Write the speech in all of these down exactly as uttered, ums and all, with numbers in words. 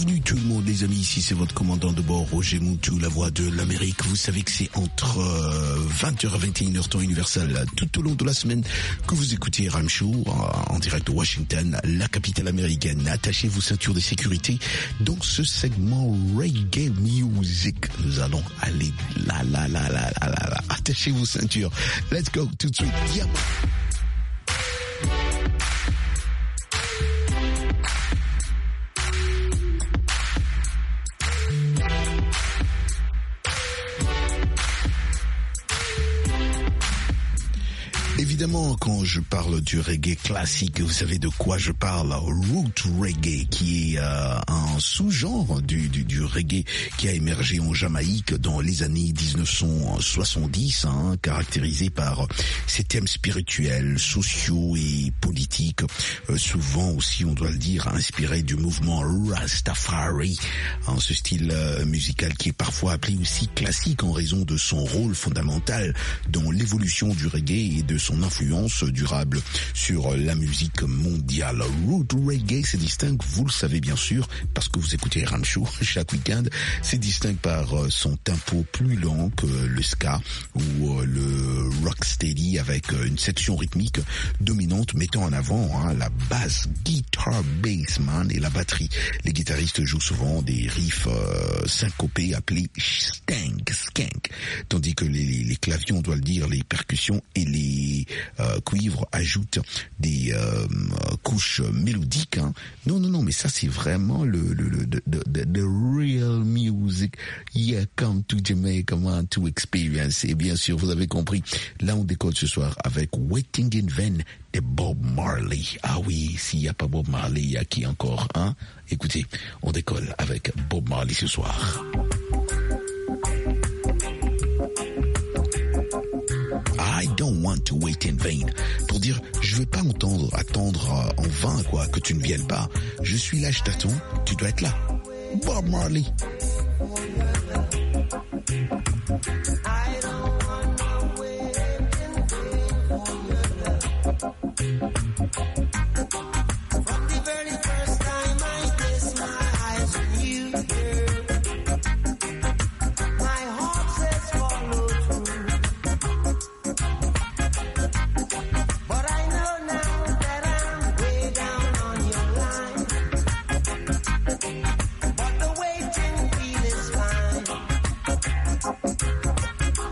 Bienvenue tout le monde les amis, ici c'est votre commandant de bord Roger Moutou, la voix de l'Amérique. Vous savez que c'est entre euh, vingt heures et vingt et une heures temps universel tout au long de la semaine que vous écoutez Ram Show en direct de Washington, la capitale américaine. Attachez vos ceintures de sécurité. Dans ce segment Reggae Music, nous allons aller là, là, là, là, là, là, là. Attachez vos ceintures. Let's go tout de suite. Yeah. Évidemment, quand je parle du reggae classique, vous savez de quoi je parle. Root reggae, qui est euh, un sous-genre du, du, du reggae qui a émergé en Jamaïque dans les années dix-neuf cent soixante-dix, hein, caractérisé par ses thèmes spirituels, sociaux et politiques, euh, souvent aussi, on doit le dire, inspiré du mouvement Rastafari, hein, ce style euh, musical qui est parfois appelé aussi classique en raison de son rôle fondamental dans l'évolution du reggae et de son influence durable sur la musique mondiale. Root reggae se distingue, vous le savez bien sûr, parce que vous écoutez Ram Show chaque week-end, se distingue par son tempo plus lent que le ska ou le rocksteady, avec une section rythmique dominante mettant en avant hein, la basse, guitar, bass, man, et la batterie. Les guitaristes jouent souvent des riffs euh, syncopés appelés stank, skank, tandis que les, les claviers, on doit le dire, les percussions et les euh, cuivres ajoutent des euh, couches mélodiques. Hein. Non, non, non, mais ça c'est vraiment le, le, le the, the, the real music. Yeah, come to Jamaica, man, to experience. Et bien sûr, vous avez compris, là on décolle ce soir avec Waiting in Vain de Bob Marley. Ah oui, s'il n'y a pas Bob Marley, il y a qui encore, hein? Écoutez, on décolle avec Bob Marley ce soir. I don't want to wait in vain. Pour dire, je veux pas entendre, attendre en vain, quoi, que tu ne viennes pas. Je suis là, je t'attends, tu dois être là. Bob Marley. I don't want to wait in vain for your love. From the very first time I placed my eyes on you, girl, my heart says follow through. But I know now that I'm way down on your line. But the waiting feel is fine.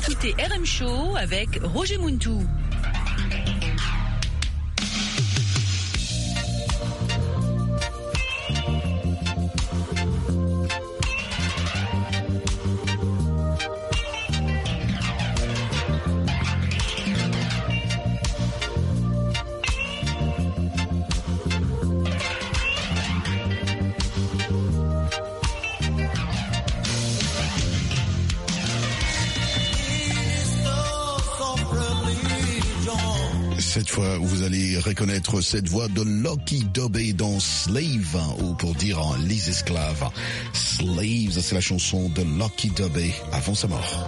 écoutez R M Show avec Roger Muntou. Cette fois, vous allez reconnaître cette voix de Lucky Dubé dans Slave, ou pour dire les esclaves. Slaves, c'est la chanson de Lucky Dubé avant sa mort.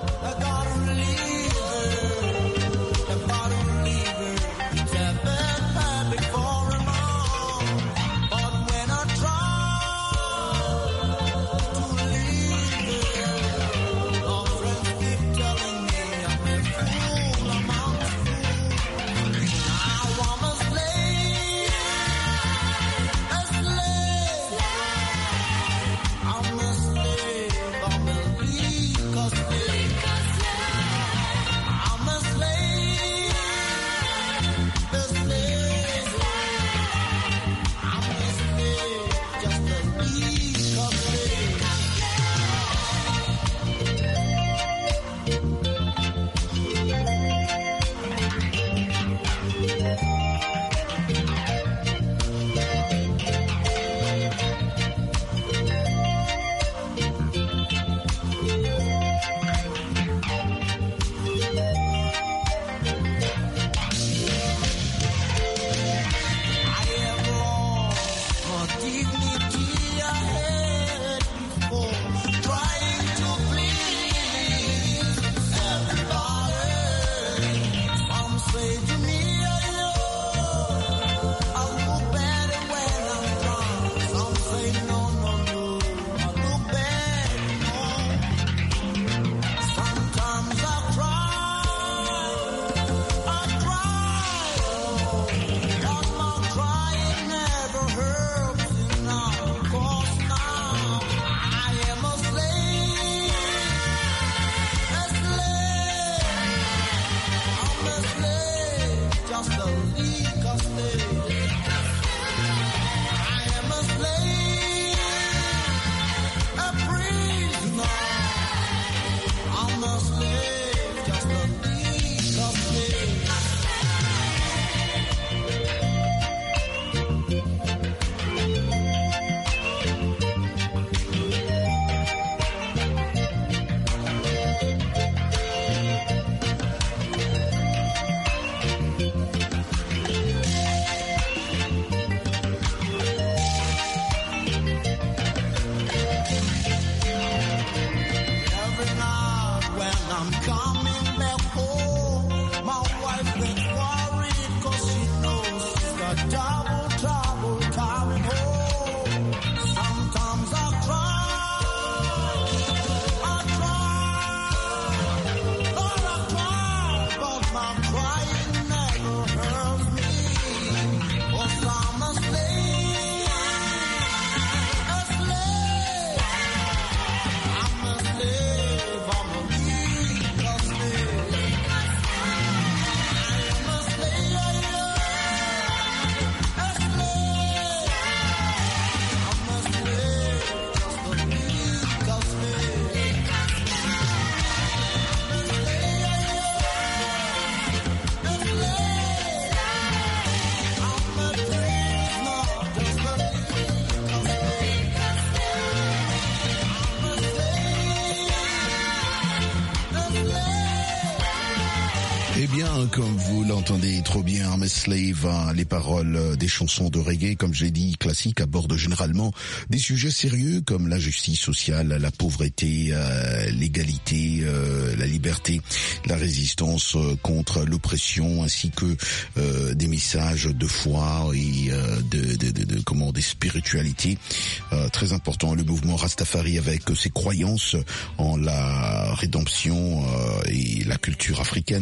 Eh bien, comme vous l'entendez trop bien, I'm a Slave, hein, les paroles des chansons de reggae, comme j'ai dit, classiques, abordent généralement des sujets sérieux comme la justice sociale, la pauvreté, euh, l'égalité, euh, la liberté, la résistance euh, contre l'oppression, ainsi que euh, des messages de foi et euh, de, de, de, de comment des spiritualités euh, très importants. Le mouvement Rastafari avec ses croyances en la rédemption euh, et la culture africaine, influence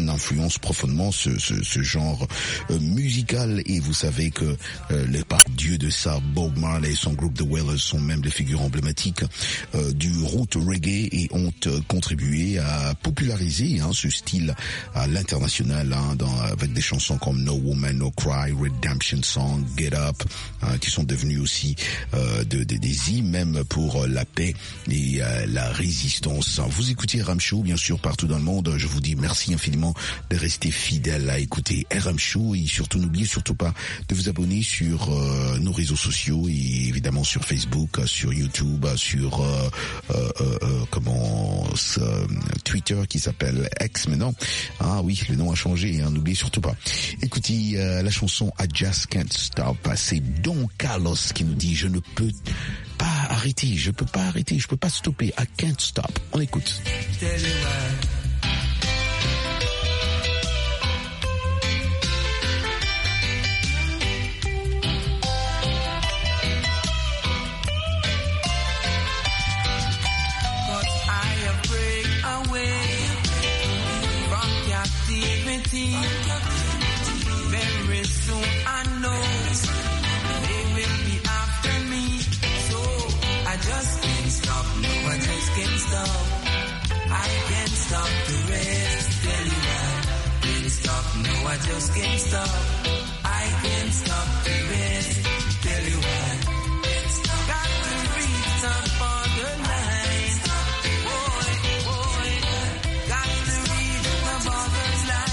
dénonce profondément ce, ce, ce genre euh, musical. Et vous savez que euh, le pardieu de ça, Bob Marley et son groupe The Wailers sont même des figures emblématiques euh, du roots reggae et ont euh, contribué à populariser hein, ce style à l'international hein, dans, avec des chansons comme No Woman No Cry, Redemption Song, Get Up, hein, qui sont devenus aussi euh, de, de, des hymnes même pour la paix et euh, la résistance. Vous écoutez R M Show, bien sûr, partout dans le monde. Je vous dis merci infiniment de rester fidèle à écouter R M Show et surtout n'oubliez surtout pas de vous abonner sur euh, nos réseaux sociaux et évidemment sur Facebook, sur YouTube, sur euh, euh, euh, comment euh, Twitter qui s'appelle X maintenant. Ah oui, le nom a changé, hein, n'oubliez surtout pas. Écoutez euh, la chanson I Just Can't Stop, c'est Don Carlos qui nous dit je ne peux pas arrêter, je peux pas arrêter, je peux pas stopper, I can't stop. On écoute. Very soon I know they will be after me, so I just can't stop, no I just can't stop, I can't stop the rest, tell you why, can't stop, no I just can't stop, I can't stop the rest, tell you why, can't stop, got to reach the borderline, boy, boy, got to reach the borderline.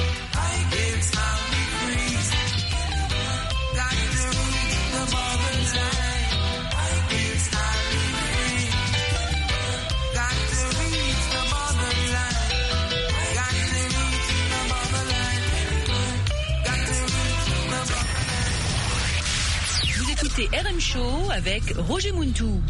C'est R M Show avec Roger Muntou.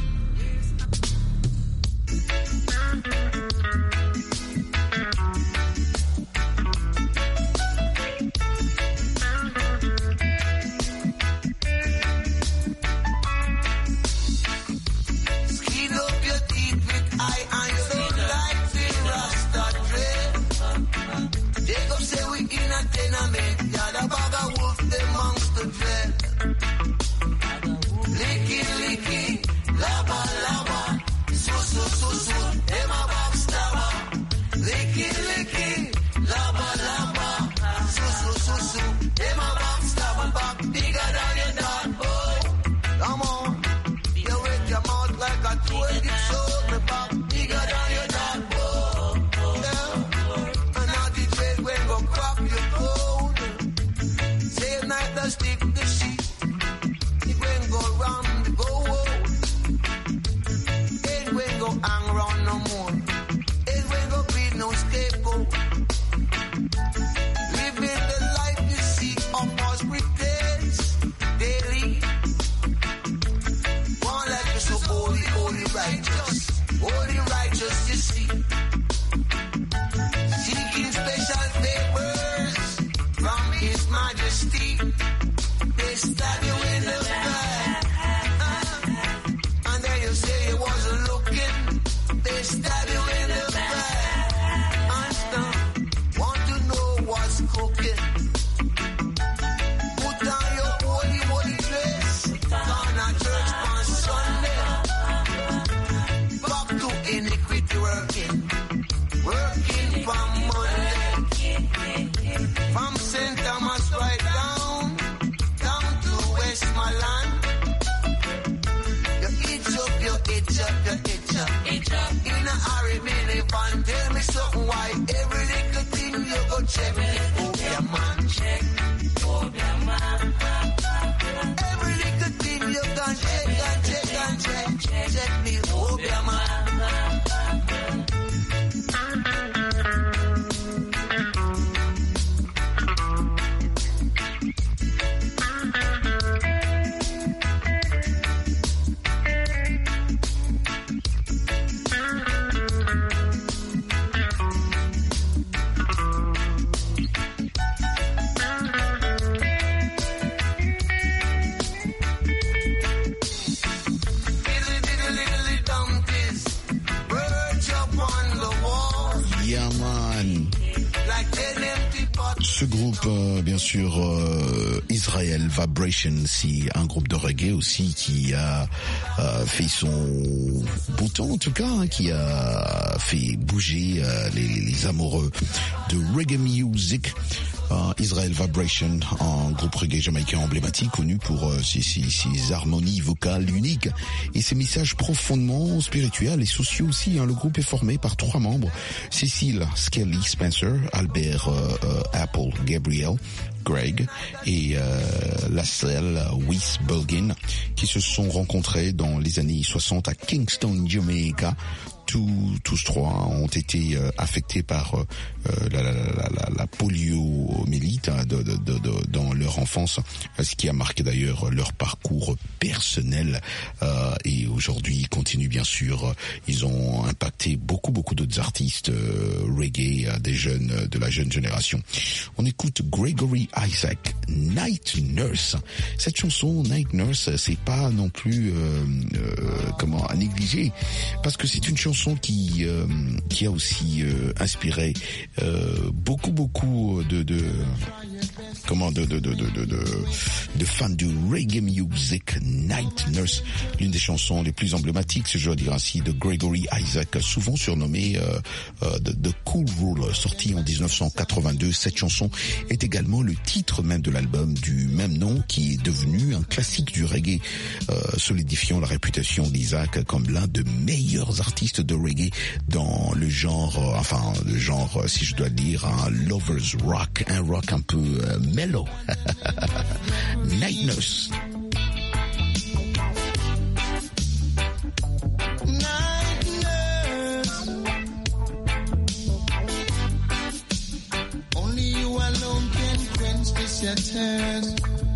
Ce groupe, euh, bien sûr, euh, Israel Vibration, c'est un groupe de reggae aussi qui a euh, fait son beau temps, en tout cas, hein, qui a fait bouger euh, les, les amoureux de reggae music. Uh, Israel Vibration, un groupe reggae jamaïcain emblématique connu pour euh, ses, ses, ses harmonies vocales uniques et ses messages profondément spirituels et sociaux aussi. Hein. Le groupe est formé par trois membres: Cécile Skelly Spencer, Albert euh, euh, Apple Gabriel, Greg et euh, Lascelles Weiss Bulgin, qui se sont rencontrés dans les années soixante à Kingston, Jamaica. Tous, tous trois ont été euh, affectés par euh, la, la, la, la, la poliomyélite hein, de, de, de, de, dans leur enfance, ce qui a marqué d'ailleurs leur parcours personnel. Euh, et aujourd'hui, ils continuent bien sûr. Ils ont impacté beaucoup, beaucoup d'autres artistes euh, reggae, euh, des jeunes, de la jeune génération. On écoute Gregory Isaac, Night Nurse. Cette chanson, Night Nurse, c'est pas non plus euh, euh, comment à négliger, parce que c'est une chanson qui euh, qui a aussi euh, inspiré euh, beaucoup beaucoup de de comment de de de de de, de, de fans du reggae music. Night Nurse, l'une des chansons les plus emblématiques, si je dois dire ainsi, de Gregory Isaac, souvent surnommé euh, euh, de, de Cool Ruler, sorti en dix-neuf cent quatre-vingt-deux. Cette chanson est également le titre même de l'album du même nom, qui est devenu un classique du reggae, euh, solidifiant la réputation d'Isaac comme l'un des meilleurs artistes de reggae dans le genre, euh, enfin le genre, si je dois dire, un lovers rock, un rock un peu euh, mellow. Night Nurse. Night nurse, only you alone can quench this your thirst.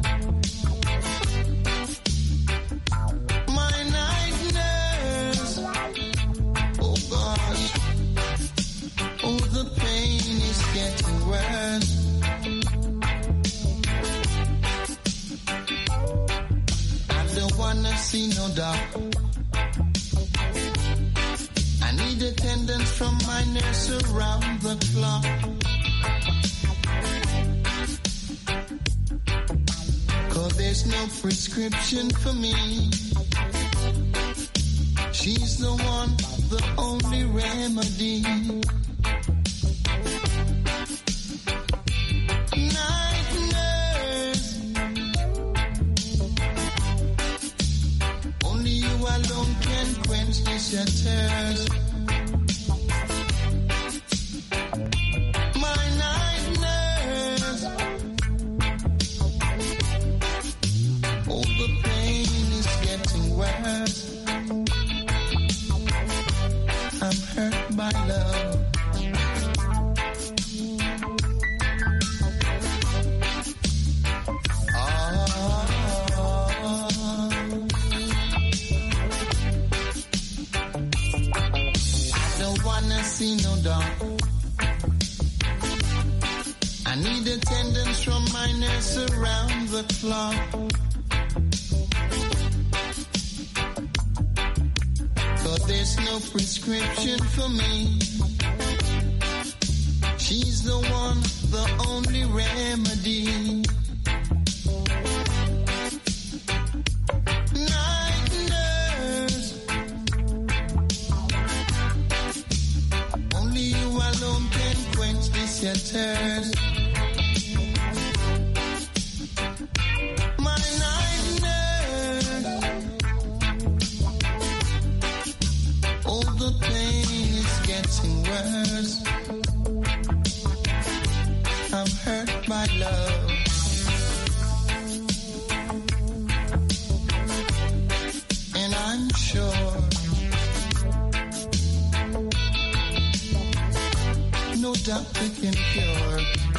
See no doubt. I need attendance from my nurse around the clock. Cause there's no prescription for me. She's the one, the only remedy. Alone can quench this your thirst. My night nurse, oh the pain is getting worse. I'm hurt by love. See no doubt. I need attendance from my nurse around the clock. But there's no prescription for me. She's the one, the only remedy. Your thirst. My night nurse, oh the pain is getting worse. I'm hurt by love. And I'm sure no doctor can cure.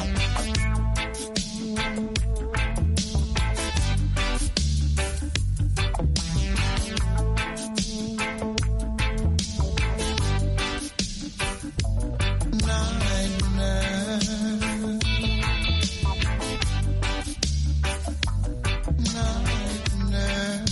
Night nurse, night nurse.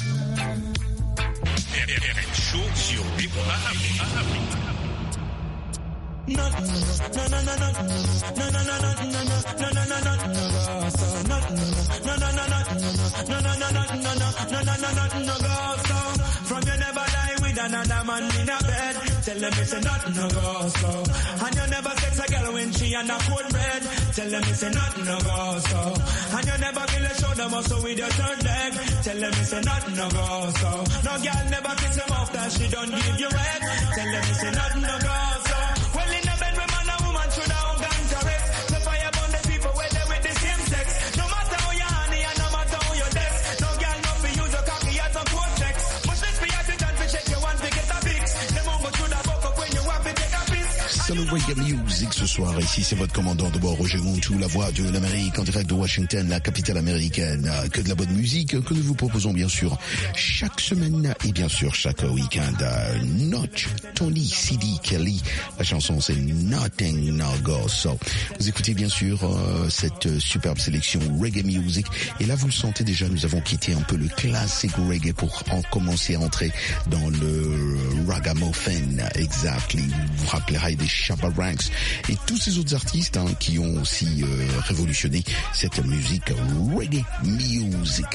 R H O sur Bip Afrique. Nothing, no, no, no, nothing, no, no, no, nothing, no, no, no, no, nothing, no, go so. Nothing, no, no, no, nothing, no, no, no, nothing, no, no, no, no, nothing, no, go so. From you never lie with another man in a bed. Tell them it's a nothing, no, go so. And you never sex a girl when she and a cold bread. Tell them it's a nothing, no, go so. And you never feel a shoulder muscle with your third leg. Tell them it's a nothing, no, go so. No girl never kiss him after she don't give you head. Tell them it's a nothing, no, go so. Well, in a bed, man and woman should have gone to rest. So fire burn the people where they with the same sex. No matter how you honey and no matter how you desk. No girl no for use your cocky as a cortex. Much less for your time to check your one to get a fix. Them won't go through the buck up when you have to take a piss. Salut Reggae Music ce soir, ici c'est votre commandant de bord Roger Montou, la voix de l'Amérique en direct de Washington, la capitale américaine. Que de la bonne musique que nous vous proposons bien sûr chaque semaine et bien sûr chaque week-end. Notch, Tony, C D Kelly, la chanson c'est Nothing No Go So. Vous écoutez bien sûr euh, cette superbe sélection Reggae Music et là vous le sentez déjà, nous avons quitté un peu le classique reggae pour en commencer à entrer dans le ragamuffin, exactly. Vous vous rappellerez des Shabba Ranks et tous ces autres artistes hein, qui ont aussi euh, révolutionné cette musique reggae music.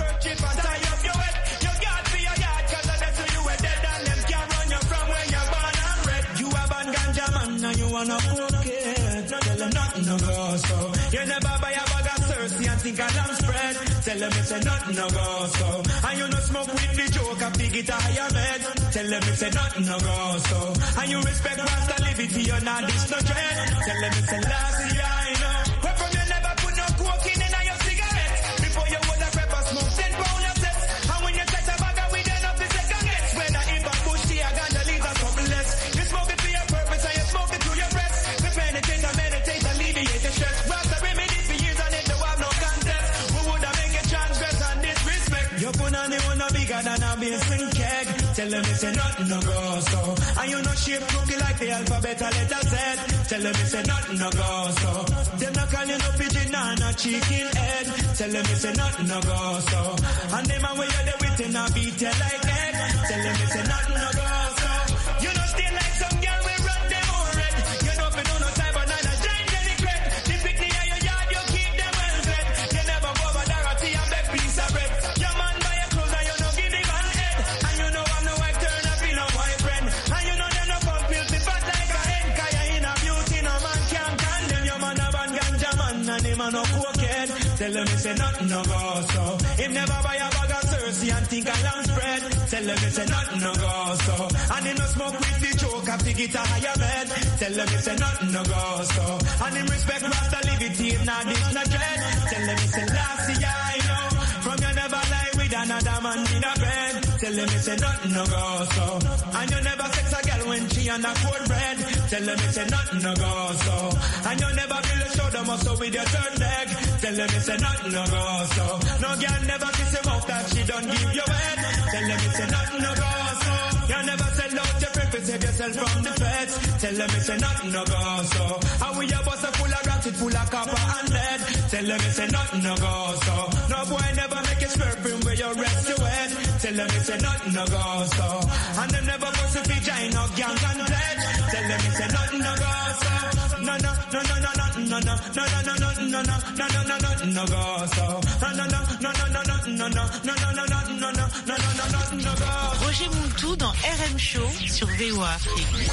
You never buy a bag of thirsty and think a lamb spread. Tell them it's a nothing no go so. And you no smoke with the joke and pig it a higher bed. Tell them it's a nothing no go so. And you respect Rasta liberty, you're not this no dread. Tell them it's a last year, I know. Where from you never put no cocaine in your cigarette. Before you would have pepper smoke ten pound of sex. And when you touch a bag of weed, enough is second guess. Whether if a bush tea or ganja leaves a couple less. You smoke it for your purpose and you smoke it through your breath. We meditate and meditate, alleviate the stress. Rasta remedy for years and it don't have no contest. Who would have make a transgress and disrespect? You put on the one no bigger than a basin keg. Tell them it's a nothing no go so. And you no shape cookie like the alphabet a letter Z. Tell them it's a nothing no go so. Them no call you no pigeon and no chicken head. Tell them it's a nothing no go so. And them a way you the wit and a beat you like head. Tell them it's a nothing no go so. You no stay like some girl we run them all red. You don't be no no cyber nine a giant jelly crack. The picnic in your yard you keep them well fed. You never go over Dorothy and beg piece of bread. Your man buy your clothes and you no give the man head. And you know I'm no wife turn up in a boyfriend. And you know them no come filthy fat like a hen. Cause you in a beauty no man can't condemn. Your man a ban ganja man and him a no cokehead. Tell them it's a nothing no go so. Him never buy a bag of thirsty and think a lamb spread. Tell them it's a nothing no go so. And him no smoke with the joke and pig it a higher bed. Tell them it's a nothing no go so. And him respect Rasta liberty, him not this no dread. Tell them it's a last year, I know. From you never lie with another man in a bed. Tell them it's a nothing no go so. And you never sex a girl when she on a cold bread. Tell them it's a nothing no go so. And you never build a shoulder muscle with your third leg. Tell them it's a nothing no go so. No girl never kiss him off that she don't give you head. Tell them it's a nothing no go so. You never sell out your preference, save yourself from the feds. Tell them it's a nothing no go so. And we your bus a full of ratchet, full of copper and lead. Tell them it's a nothing no go so. No boy never make a swerve from where you rest your head. Tell them it's a nothing no go so. And them never go to vagina, gang and pledge. Tell them it's a nothing no go so. No no no no no no no no no no no no no no no no no no go so. No no no no no no no no no no no no no no no no no go. Roger Montou dans R M Show sur V O A Afrique.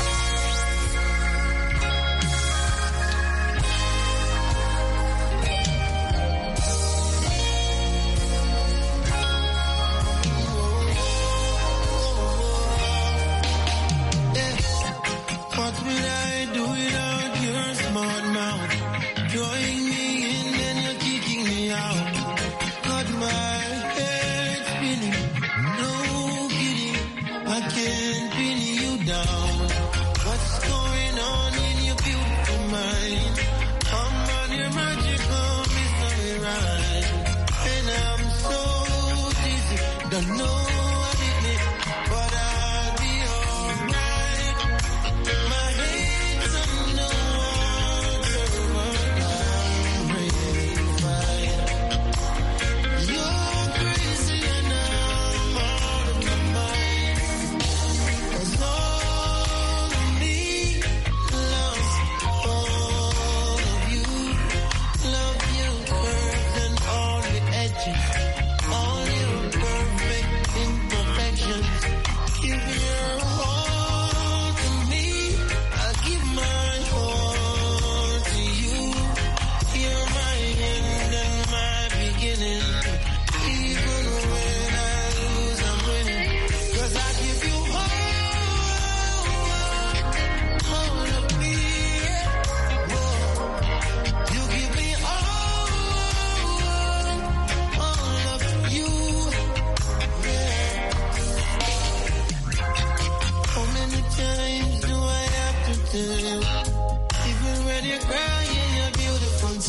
What will I do without your smart mouth? Drawing me in and you're kicking me out. Got my head spinning, no kidding. I can't pin you down. What's going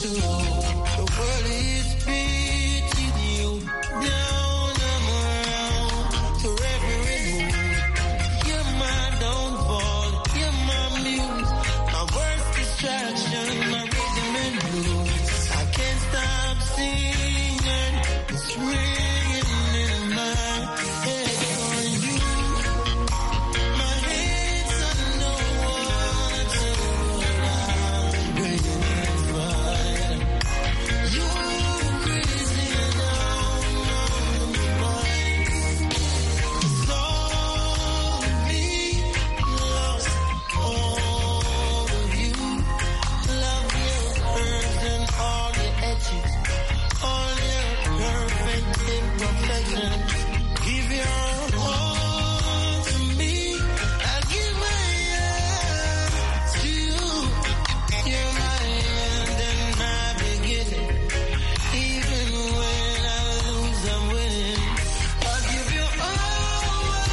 The world is beating you down and around to every move. You're my downfall, you're my muse, my worst distraction, my rhythm and blues. I can't stop singing, it's ringing in my head on you. My head's underwater, I'm breathing in fire. You're crazy now, my mind. It's all me, lost all of you. Love your curves and all your edges, all your perfect imperfections. Give your all to me, I'll give my all to you. You're my end and my beginning. Even when I lose, I'm winning. I'll give you all,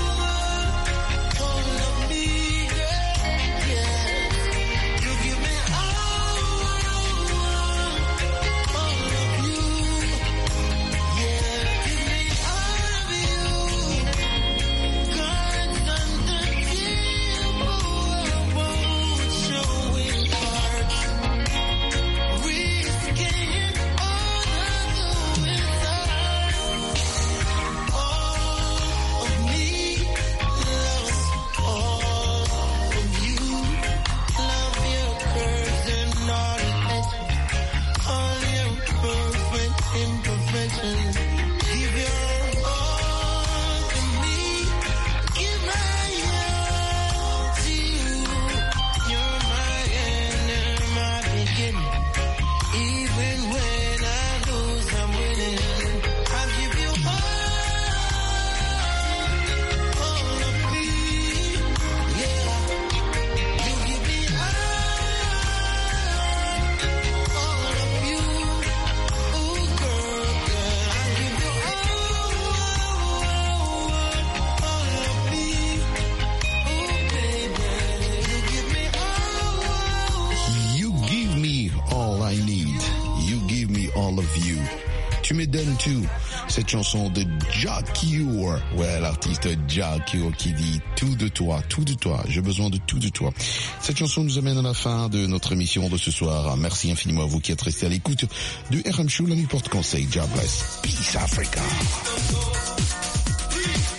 all of me, girl. Yeah. You give me all, all of you. Yeah, give me all of you. Constantly, won't showing parts, risking all of the inside. All of me, lost all of you. Love your curves and all your edges, all your perfect imperfections. Give your all to me, give my all to you. You're my end and my beginning. Even when I lose, I'm winning. I'll give you all, all of me. Yeah, you give me all, all of you. Ooh, girl, girl, I give you all, all of me. Ooh, baby, you give me all. You give me all I need. You give me all of you. Tu me donnes tout. Cette chanson de Jah Cure. Ouais, l'artiste Jah Cure qui dit tout de toi, tout de toi. J'ai besoin de tout de toi. Cette chanson nous amène à la fin de notre émission de ce soir. Merci infiniment à vous qui êtes restés à l'écoute du R M Show, la nuit porte conseil. Jah bless. Peace Africa.